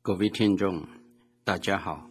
各位听众大家好，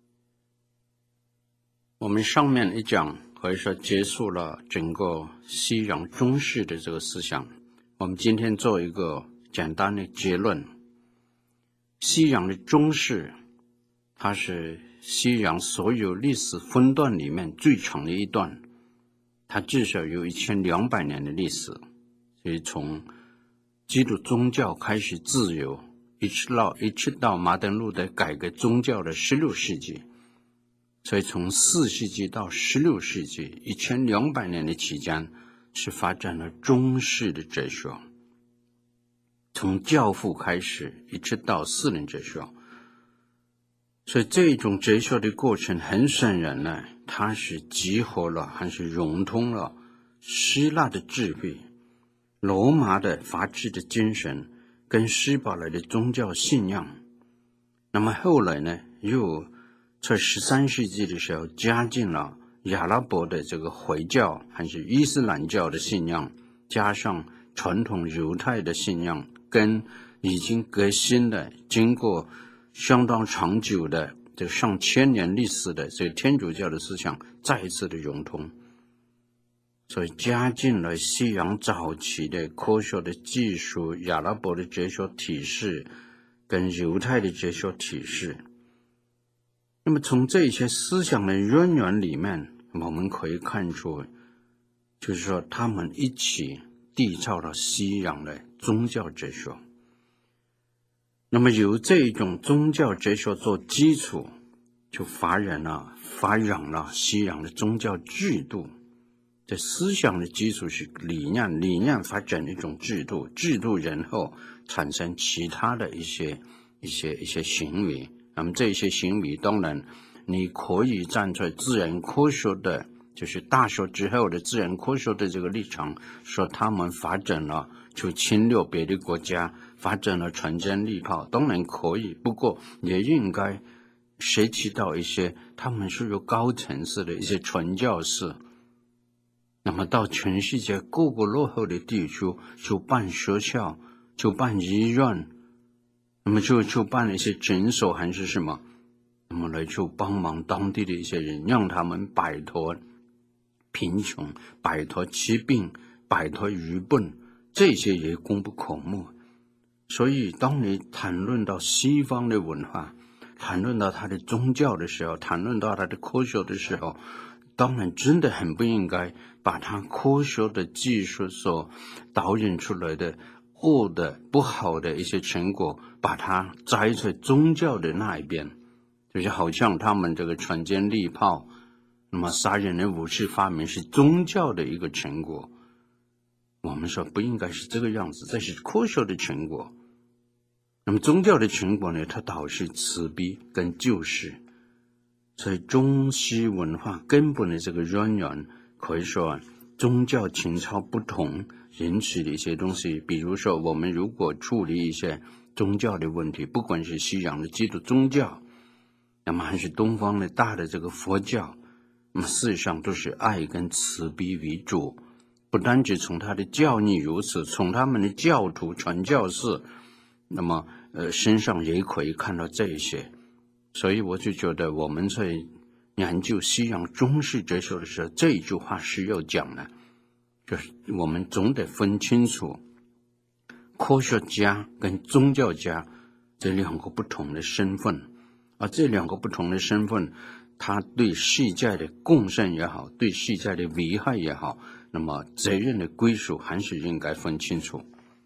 我们上面一讲可以说结束了整个西洋中式的这个思想。我们今天做一个简单的结论，西洋的中式它是西洋所有历史分段里面最长的一段，它至少有1200年的历史，所以从基督宗教开始自由一直到马丁路德改革宗教的16世纪，所以从4世纪到16世纪1200年的期间是发展了中式的哲学，从教父开始一直到私人哲学。所以这种哲学的过程很显然呢，它是集合了还是融通了希腊的智慧、罗马的法治的精神跟希伯来的宗教信仰。那么后来呢，又在13世纪的时候加进了阿拉伯的这个回教还是伊斯兰教的信仰，加上传统犹太的信仰，跟已经革新的经过相当长久的这上千年历史的这个天主教的思想再一次的融通，所以加进了西洋早期的科学的技术、阿拉伯的哲学体系跟犹太的哲学体系。那么从这些思想的渊源里面，我们可以看出，就是说他们一起缔造了西洋的宗教哲学。那么由这种宗教哲学做基础，就发展了西洋的宗教制度。这思想的基础是理念发展一种制度，然后产生其他的一些行为。那么这些行为当然你可以站在自然科学的，就是大学之后的自然科学的这个立场，说他们发展了就侵略别的国家，发展了船坚利炮，当然可以，不过也应该涉及到一些他们是有高层次的一些传教士，那么到全世界各个落后的地区就办学校，就办医院，那么就办了一些诊所还是什么，那么来就帮忙当地的一些人，让他们摆脱贫穷，摆脱疾病，摆脱愚笨，这些也功不可没。所以当你谈论到西方的文化，谈论到他的宗教的时候，谈论到他的科学的时候，当然真的很不应该把他科学的技术所导引出来的恶的不好的一些成果，把它栽在宗教的那一边，就是好像他们这个船坚利炮，那么杀人的武器发明是宗教的一个成果。我们说不应该是这个样子，这是科学的成果。那么宗教的成果呢，它导致慈悲跟救世。所以中西文化根本的这个渊源，可以说宗教情操不同引起的一些东西。比如说我们如果处理一些宗教的问题，不管是西洋的基督宗教，那么还是东方的大的这个佛教，那么事实上都是爱跟慈悲为主。不单只从他的教义如此，从他们的教徒传教士那么身上也可以看到这一些。所以我就觉得我们在研究西洋中式哲学的时候，这一句话是要讲的，就是我们总得分清楚科学家跟宗教家这两个不同的身份，而这两个不同的身份，他对世界的贡献也好，对世界的危害也好，那么责任的归属还是应该分清楚。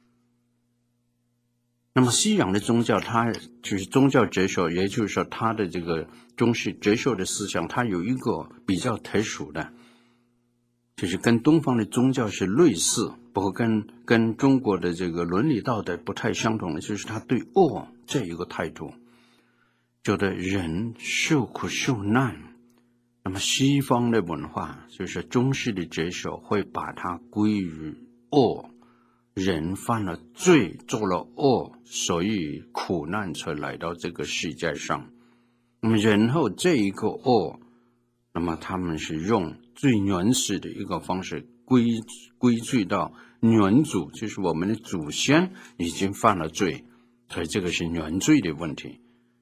那么西洋的宗教，它就是宗教哲学，也就是说它的这个中式哲学的思想，它有一个比较特殊的，就是跟东方的宗教是类似，不过跟中国的这个伦理道德不太相同的，就是他对恶这一个态度，觉得人受苦受难。那么西方的文化，就是中式的哲学，会把它归于恶，人犯了罪，做了恶，所以苦难才来到这个世界上。那么然后这一个恶，那么他们是用最原始的一个方式归罪到原祖，就是我们的祖先已经犯了罪，所以这个是原罪的问题。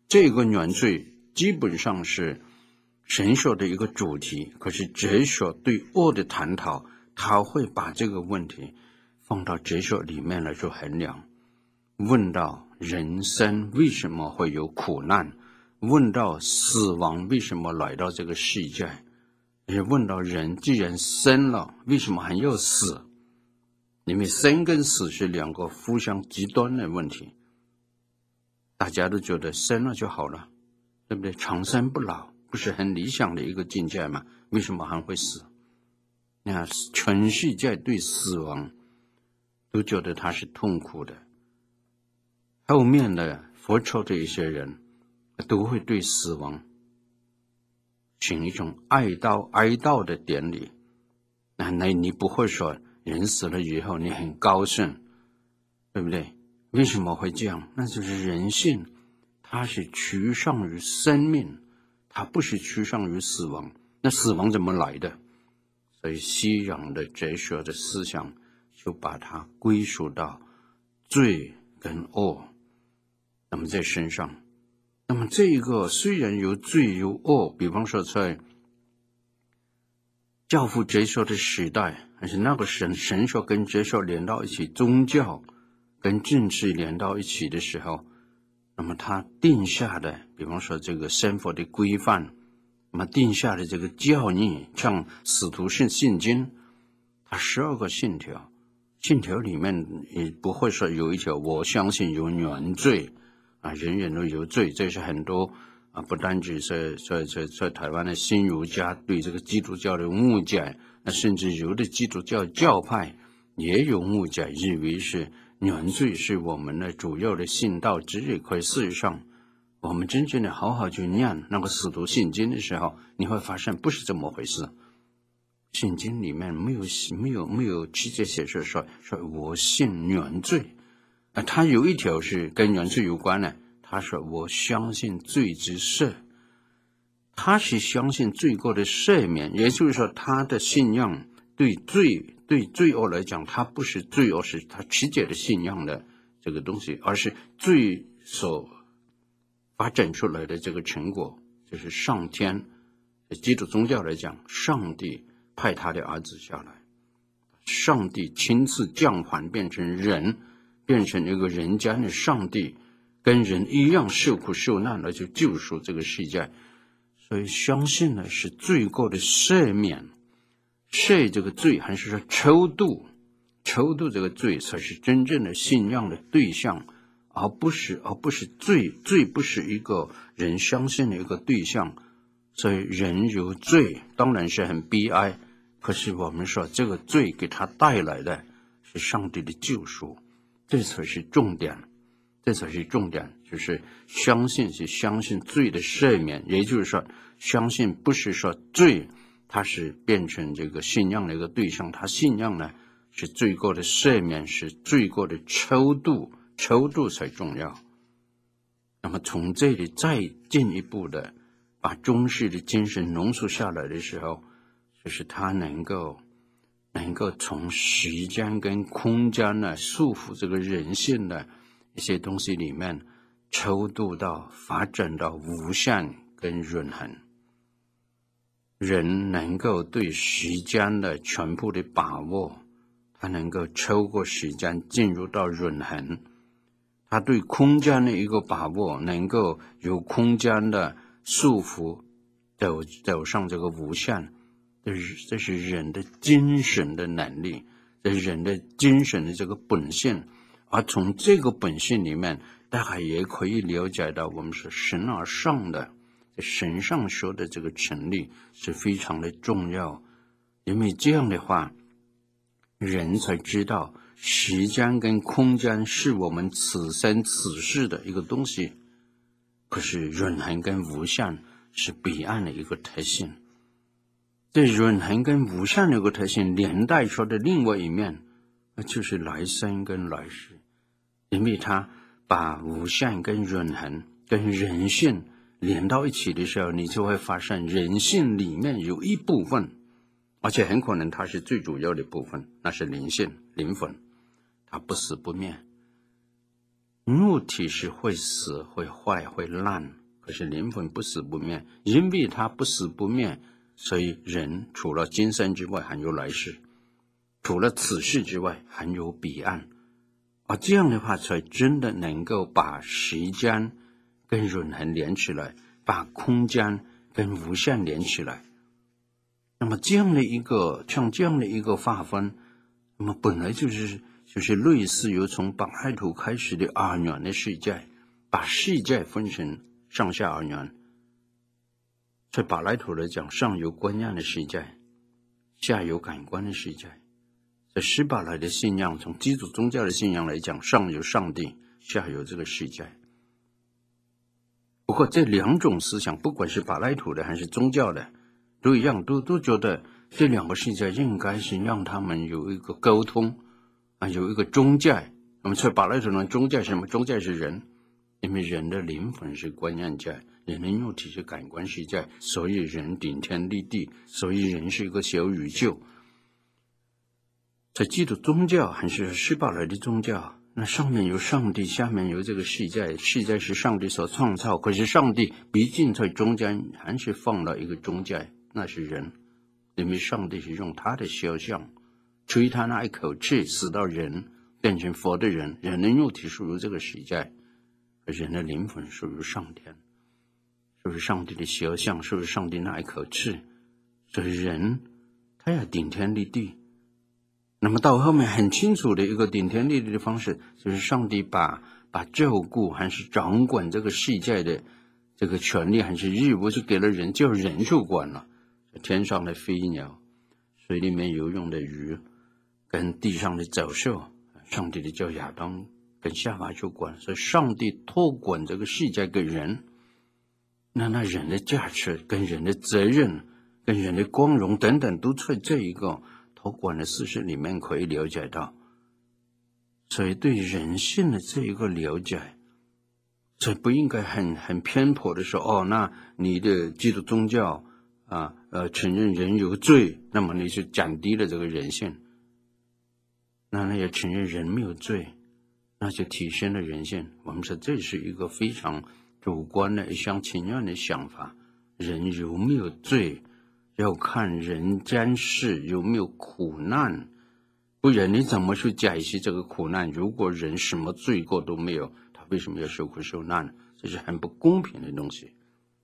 这个原罪基本上是神学的一个主题，可是哲学对恶的探讨，他会把这个问题放到哲学里面来做衡量，问到人生为什么会有苦难，问到死亡为什么来到这个世界，也问到人既然生了，为什么还要死？因为生跟死是两个互相极端的问题。大家都觉得生了就好了，对不对？长生不老不是很理想的一个境界吗？为什么还会死？你看，全世界对死亡都觉得它是痛苦的。后面的佛教的一些人都会对死亡行一种哀悼的典礼。那你不会说人死了以后你很高兴，对不对？为什么会这样？那就是人性，它是趋向于生命，它不是趋向于死亡。那死亡怎么来的？所以西洋的哲学的思想就把它归属到罪跟恶，那么在身上。那么这一个虽然有罪有恶，比方说在教父哲学的时代，而且那个神学跟哲学连到一起，宗教跟政治连到一起的时候，那么他定下的比方说这个生活的规范，那么定下的这个教义，像使徒信经，他12个信条，信条里面也不会说有一条我相信有原罪啊，人人都有罪。这是很多不单只是在台湾的新儒家对这个基督教的误解，那甚至有的基督教教派也有误解，以为是原罪是我们的主要的信道之一。可是事实上，我们真正的好好去念那个使徒信经的时候，你会发现不是这么回事。信经里面没有直接写说我信原罪，他有一条是跟原罪有关的，他说我相信罪之赦，他是相信罪过的赦免，也就是说他的信仰对罪恶来讲，他不是罪恶是他直接的信仰的这个东西，而是罪所发展出来的这个成果，就是上天基督宗教来讲，上帝派他的儿子下来，上帝亲自降凡变成人，变成一个人间的上帝，跟人一样受苦受难来去救赎这个世界。所以相信的是罪过的赦免，赦这个罪还是说超度这个罪才是真正的信仰的对象，而不是罪不是一个人相信的一个对象。所以人有罪当然是很悲哀，可是我们说这个罪给他带来的是上帝的救赎，这才是重点，就是相信是相信罪的赦免，也就是说相信不是说罪它是变成这个信仰的一个对象，他信仰呢是罪过的赦免，是罪过的超度才重要。那么从这里再进一步的把中式的精神浓缩下来的时候，就是他能够从时间跟空间呢束缚这个人性的一些东西里面抽度到发展到无限跟永恒。人能够对时间的全部的把握，他能够超过时间进入到永恒，他对空间的一个把握，能够有空间的束缚走上这个无限，这是人的精神的能力，这是人的精神的这个本性。而从这个本性里面，大家也可以了解到我们是神而上的，神上说的这个成立是非常的重要。因为这样的话，人才知道时间跟空间是我们此生此世的一个东西，可是永恒跟无限是彼岸的一个特性。这永恒跟无限的一个特性连带说的另外一面，就是来生跟来世。因为他把无限跟永恒跟人性连到一起的时候，你就会发现人性里面有一部分，而且很可能它是最主要的部分，那是灵性灵魂，它不死不灭。 肉体是会死、会坏、会烂，可是灵魂不死不灭。因为它不死不灭，所以人除了今生之外还有来世，除了此世之外还有彼岸。这样的话才真的能够把时间跟永恒连起来，把空间跟无限连起来。那么这样的一个划分，那么本来就是类似于从柏拉图开始的二元的世界，把世界分成上下二元。在柏拉图来讲，上有观念的世界，下有感官的世界。在希伯来的信仰，从基督宗教的信仰来讲，上有上帝，下有这个世界。不过这两种思想，不管是柏拉图的还是宗教的，都一样，都觉得这两个世界应该是让他们有一个沟通有一个中介。那么在柏拉图呢，中介是什么？中介是人，因为人的灵魂是观念界，人的肉体是感官世界，所以人顶天立地，所以人是一个小宇宙。在基督宗教还是希伯来的宗教，那上面有上帝，下面有这个世界，世界是上帝所创造，可是上帝毕竟在中间还是放了一个中介，那是人。因为上帝是用他的肖像吹他那一口气，使到人变成佛的人，人的肉体属于这个世界，人的灵魂属于上天，属于上帝的肖像，属于上帝那一口气。所以人他要顶天立地。那么到后面很清楚的一个顶天立地的方式，就是上帝把照顾还是掌管这个世界的这个权利还是义务是给了人，就人就管了。天上的飞鸟，水里面游泳的鱼，跟地上的走兽，上帝的叫亚当跟夏娃就管。所以上帝托管这个世界给人，那人的价值跟人的责任跟人的光荣等等，都在这一个托管的事实里面可以了解到。所以对人性的这一个了解，所以不应该很偏颇的说，那你的基督宗教承认人有罪，那么你就降低了这个人性。那也承认人没有罪，那就提升了人性。我们说这是一个非常主观的一厢情愿的想法。人有没有罪，要看人间世有没有苦难，不然你怎么去解析这个苦难？如果人什么罪过都没有，他为什么要受苦受难？这是很不公平的东西。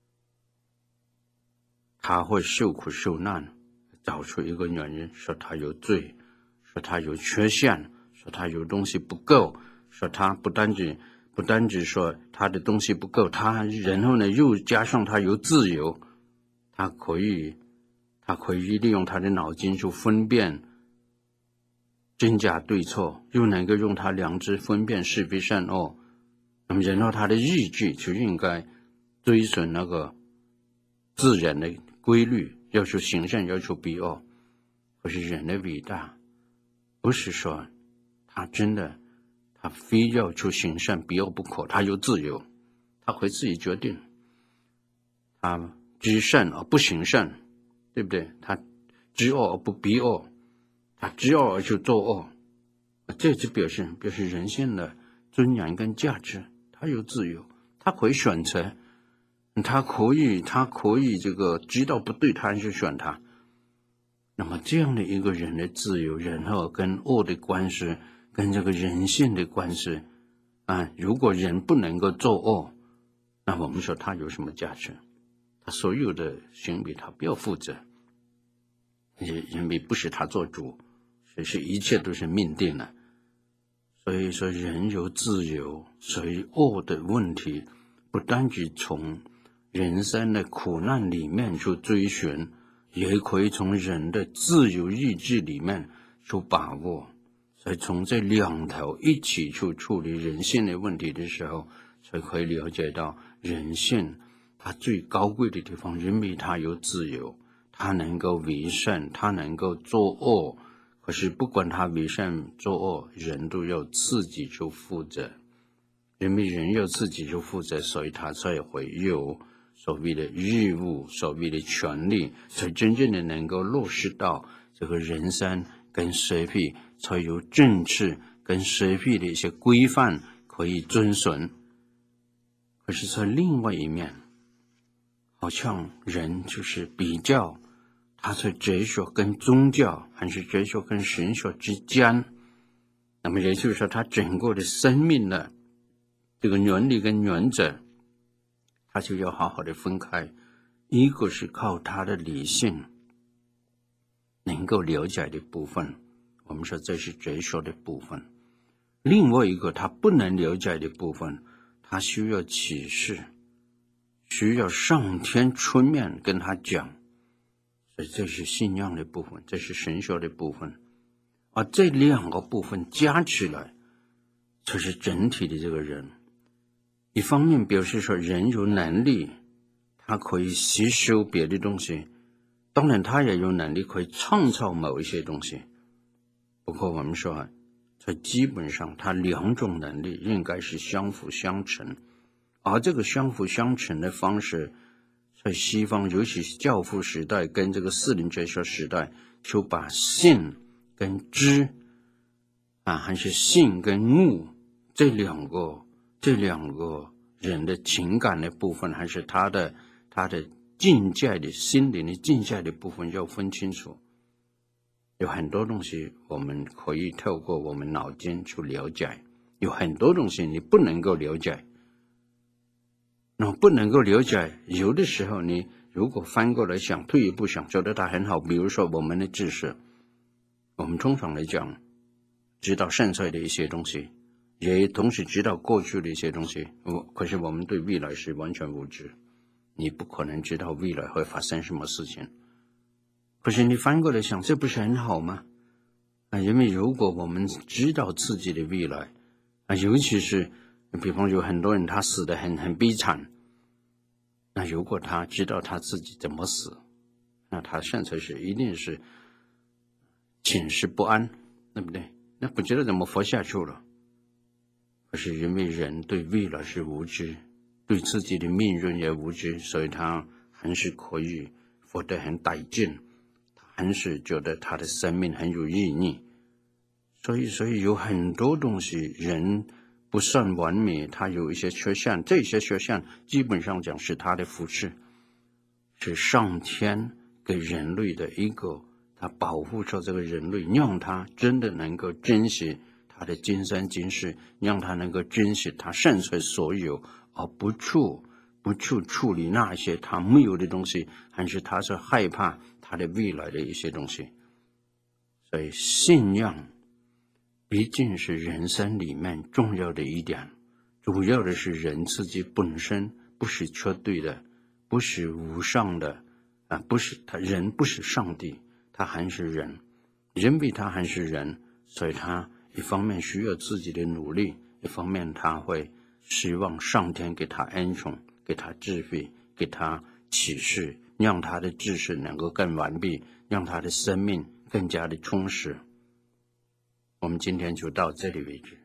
他会受苦受难，找出一个原因，说他有罪，说他有缺陷，说他有东西不够，说他不单只说他的东西不够，然后呢又加上他有自由，他可以利用他的脑筋去分辨真假对错，又能够用他良知分辨是非善恶。那么然后他的意志就应该追随那个自然的规律，要求行善，要求避恶。可是人的伟大不是说他非要求行善避恶不可，他有自由，他可以自己决定，他知善而不行善，对不对？他知恶而不避恶，他知恶而去做恶，这就表示人性的尊严跟价值。他有自由，他可以选择，他可以这个知道不对，他还是选他。那么这样的一个人的自由，然后跟恶的关系，跟这个人性的关系如果人不能够做恶，那我们说他有什么价值？他所有的行为他不要负责，因为不是他做主，所以一切都是命定的。所以说人有自由，所以恶的问题不单只从人生的苦难里面去追寻，也可以从人的自由意志里面去把握。所以从这两头一起去处理人性的问题的时候，才可以了解到人性它最高贵的地方，因为它有自由，它能够为善，它能够作恶。可是不管他为善作恶，人都要自己去负责。因为人要自己去负责，所以他才会有所谓的义务，所谓的权利，才真正的能够落实到这个人生跟社会，才有政治跟社会的一些规范可以遵循。可是在另外一面，好像人就是比较他在哲学跟宗教还是哲学跟神学之间，那么也就是说他整个的生命的这个原理跟原则，他就要好好的分开。一个是靠他的理性能够了解的部分，我们说这是哲学的部分。另外一个他不能了解的部分，他需要启示，需要上天出面跟他讲，所以这是信仰的部分，这是神学的部分。而这两个部分加起来才是整体的这个人。一方面表示说人有能力，他可以吸收别的东西，当然他也有能力可以创造某一些东西。不过我们说在基本上他两种能力应该是相辅相成，而这个相辅相成的方式在西方尤其是教父时代跟这个四灵哲学时代，就把信跟知还是信跟悟这两个人的情感的部分，还是他的境界的心灵的境界的部分要分清楚。有很多东西我们可以透过我们脑筋去了解，有很多东西你不能够了解。那不能够了解，有的时候你如果翻过来想，退一步想，觉得它很好。比如说我们的知识，我们通常来讲知道现在的一些东西，也同时知道过去的一些东西，可是我们对未来是完全无知，你不可能知道未来会发生什么事情。可是你翻过来想，这不是很好吗？因为如果我们知道自己的未来，尤其是比方有很多人他死得很悲惨，那如果他知道他自己怎么死，那他现在是一定是寝食不安，对不对？那不知道怎么活下去了。可是因为人对未来是无知，对自己的命运也无知，所以他还是可以活得很带劲，他还是觉得他的生命很有意义。所以有很多东西人不算完美，他有一些缺陷，这些缺陷基本上讲是他的福祉，是上天给人类的一个，他保护着这个人类，让他真的能够珍惜他的今生今世，让他能够珍惜他现在所有，而不去处理那些他没有的东西，还是他是害怕他的未来的一些东西。所以信仰毕竟是人生里面重要的一点，主要的是人自己本身不是绝对的，不是无上的不是他人不是上帝，他还是人，人比他还是人，所以他一方面需要自己的努力，一方面他会希望上天给他恩宠，给他智慧，给他启示，让他的知识能够更完备，让他的生命更加的充实。我们今天就到这里为止。